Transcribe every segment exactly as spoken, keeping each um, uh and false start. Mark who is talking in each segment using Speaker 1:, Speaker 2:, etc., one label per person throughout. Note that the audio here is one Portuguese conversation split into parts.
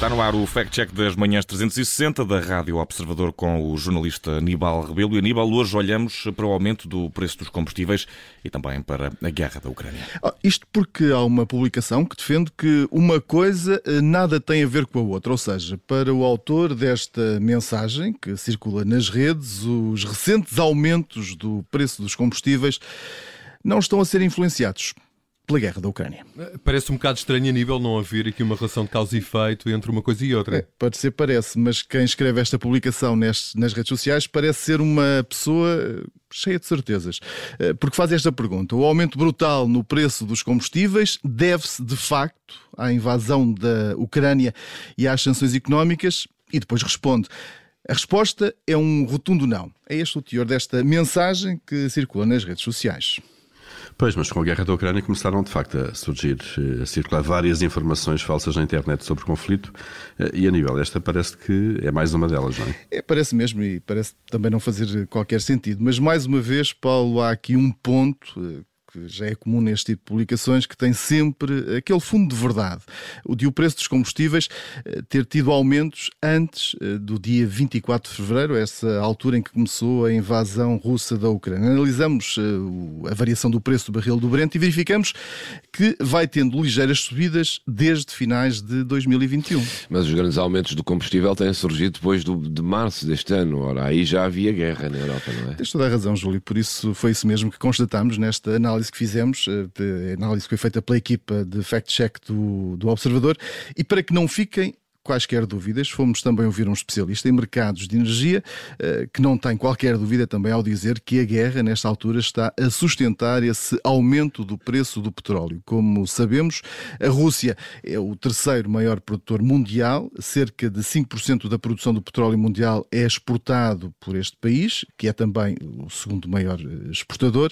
Speaker 1: Está no ar o Fact Check das Manhãs trezentos e sessenta da Rádio Observador com o jornalista Aníbal Rebelo. E Aníbal, hoje olhamos para o aumento do preço dos combustíveis e também para a guerra da Ucrânia.
Speaker 2: Isto porque há uma publicação que defende que uma coisa nada tem a ver com a outra. Ou seja, para o autor desta mensagem que circula nas redes, os recentes aumentos do preço dos combustíveis não estão a ser influenciados pela guerra da Ucrânia.
Speaker 3: Parece um bocado estranho, Aníbal, não haver aqui uma relação de causa e efeito entre uma coisa e outra.
Speaker 2: É, pode ser, parece, mas quem escreve esta publicação nas, nas redes sociais parece ser uma pessoa cheia de certezas, porque faz esta pergunta: o aumento brutal no preço dos combustíveis deve-se, de facto, à invasão da Ucrânia e às sanções económicas? E depois responde: a resposta é um rotundo não. É este o teor desta mensagem que circula nas redes sociais.
Speaker 4: Pois, mas com a guerra da Ucrânia começaram de facto a surgir, a circular várias informações falsas na internet sobre o conflito e, Aníbal, esta parece que é mais uma delas, não é?
Speaker 2: É, parece mesmo, e parece também não fazer qualquer sentido. Mas mais uma vez, Paulo, há aqui um ponto que já é comum neste tipo de publicações, que tem sempre aquele fundo de verdade. O de o preço dos combustíveis ter tido aumentos antes do dia vinte e quatro de fevereiro, essa altura em que começou a invasão russa da Ucrânia. Analisamos a variação do preço do barril do Brent e verificamos que vai tendo ligeiras subidas desde finais de dois mil e vinte e um.
Speaker 5: Mas os grandes aumentos do combustível têm surgido depois do, de março deste ano. Ora, aí já havia guerra na Europa, não é?
Speaker 2: Tens toda a razão, Júlio. Por isso foi isso mesmo que constatamos nesta análise que fizemos, a análise que foi feita pela equipa de fact-check do, do Observador, e para que não fiquem quaisquer dúvidas, fomos também ouvir um especialista em mercados de energia que não tem qualquer dúvida também ao dizer que a guerra, nesta altura, está a sustentar esse aumento do preço do petróleo. Como sabemos, a Rússia é o terceiro maior produtor mundial, cerca de cinco por cento da produção do petróleo mundial é exportado por este país, que é também o segundo maior exportador.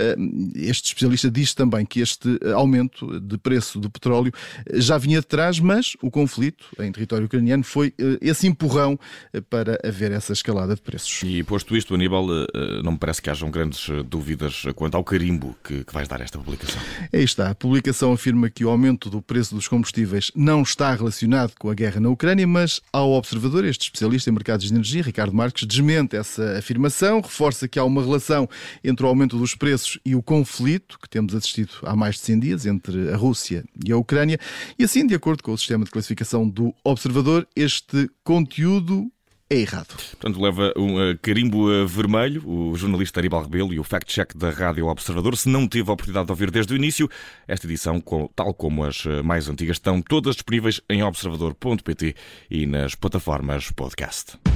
Speaker 2: Este especialista diz também que este aumento de preço do petróleo já vinha de trás, mas o conflito em território ucraniano foi esse empurrão para haver essa escalada de preços.
Speaker 1: E posto isto, Aníbal, não me parece que hajam grandes dúvidas quanto ao carimbo que, que vais dar a esta publicação.
Speaker 2: Aí está. A publicação afirma que o aumento do preço dos combustíveis não está relacionado com a guerra na Ucrânia, mas ao Observador, este especialista em mercados de energia, Ricardo Marques, desmente essa afirmação, reforça que há uma relação entre o aumento dos preços e o conflito que temos assistido há mais de cem dias entre a Rússia e a Ucrânia, e assim, de acordo com o sistema de classificação do Observador, este conteúdo é errado.
Speaker 1: Portanto, leva um uh, carimbo uh, vermelho, o jornalista Aníbal Rebelo e o fact-check da Rádio Observador. Se não teve a oportunidade de ouvir desde o início, esta edição, com, tal como as uh, mais antigas, estão todas disponíveis em observador ponto pt e nas plataformas podcast.